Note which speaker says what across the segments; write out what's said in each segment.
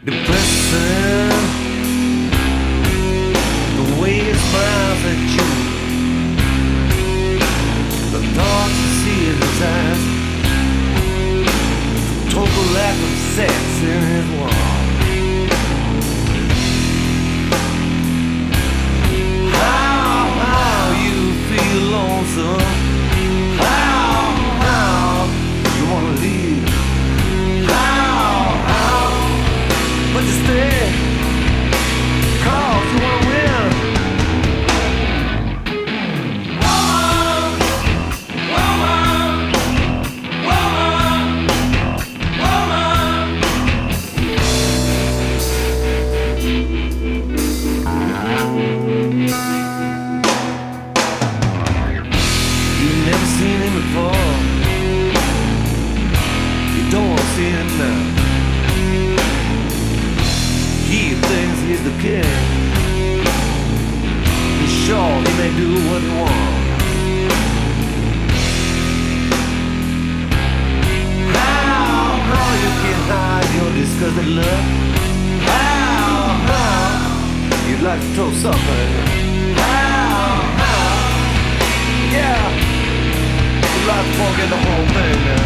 Speaker 1: Depressing, the way he smiles at you, the thoughts you see in his eyes, the total lack of sex in his walk. How you feel lonesome, how you wanna leave, but you stay, 'cause you wanna win. Woman, woman, woman, woman. You've never seen him before, you don't want to see him now. He thinks he's the king. He's sure he may do what he wants. How you can hide your disgusted look? How you'd like to throw something? How yeah, you'd like to forget the whole thing now.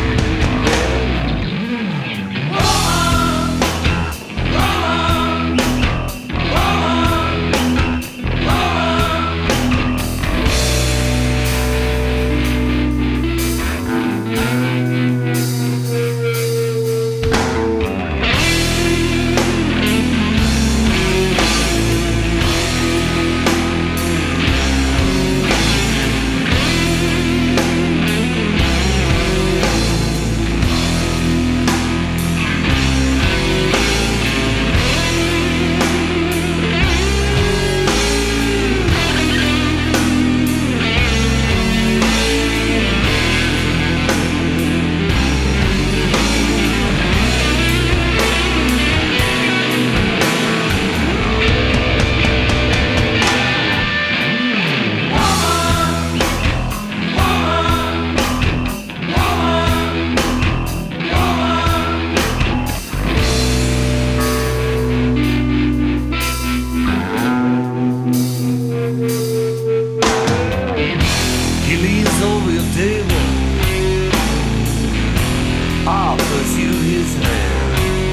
Speaker 1: Offers you his hand,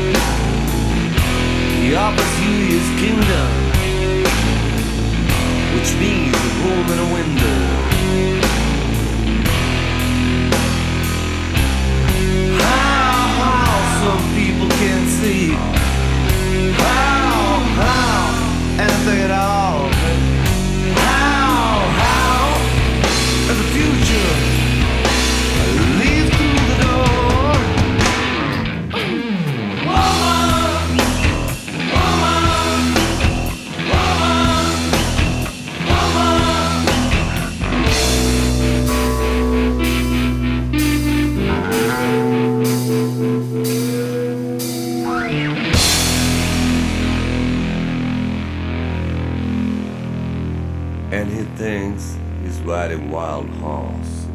Speaker 1: he offers you his kingdom, which means a room and a window. How some people can't see, how anything at all. How and the future leads through the door. And he thinks he's riding wild horse.